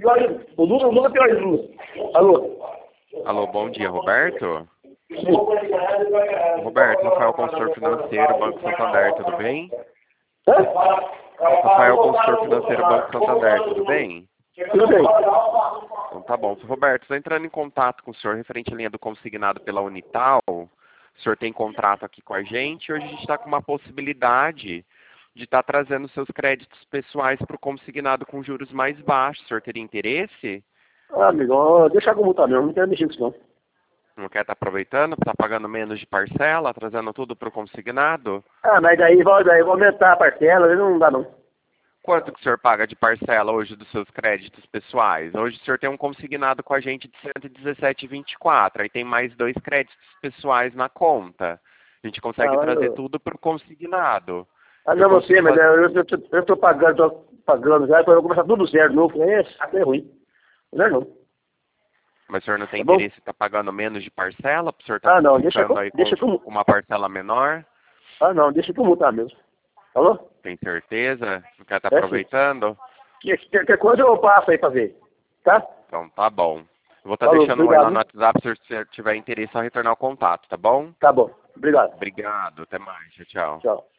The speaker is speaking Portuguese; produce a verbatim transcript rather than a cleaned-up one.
O Lula, o Lula tem o Lula. Alô? Alô, bom dia, Roberto? Sim. Roberto, Rafael, consultor financeiro, Banco Santander, tudo bem? Hã? Rafael, consultor financeiro, Banco Santander, tudo bem? Tudo bem. Então tá bom. Roberto, estou entrando em contato com o senhor referente à linha do consignado pela Unital. O senhor tem contrato aqui com a gente e hoje a gente está com uma possibilidade de estar tá trazendo seus créditos pessoais para o consignado com juros mais baixos. O senhor teria interesse? Ah, amigo, ó, deixa como tá mesmo, não quero mexer com isso não. Não quer estar tá aproveitando, está pagando menos de parcela, trazendo tudo para o consignado? Ah, mas daí, vai- daí eu vou aumentar a parcela, aí não dá não. Quanto que o senhor paga de parcela hoje dos seus créditos pessoais? Hoje o senhor tem um consignado com a gente de cento e dezessete e vinte e quatro, aí tem mais dois créditos pessoais na conta. A gente consegue Ah, trazer eu... tudo para o consignado. ah Eu não, você, consigo mas fazer... eu, eu, eu, tô, eu tô pagando, tô pagando já, depois eu vou começar tudo zero de novo. É, saco, é ruim. Não é não. Mas o senhor não tem Tá bom? interesse em estar pagando menos de parcela? O senhor está Ah, não, deixa, ficando com- aí com deixa como... uma parcela menor? Ah, não, deixa como tá mesmo. Alô? Tem certeza? Não quer estar É sim. aproveitando? Que- Qualquer coisa eu passo aí pra ver. Tá? Então tá bom. Eu vou estar Falou, deixando um oi lá no obrigado. WhatsApp se o senhor tiver interesse em retornar o contato, tá bom? Tá bom, obrigado. Obrigado, até mais, tchau, tchau. Tchau.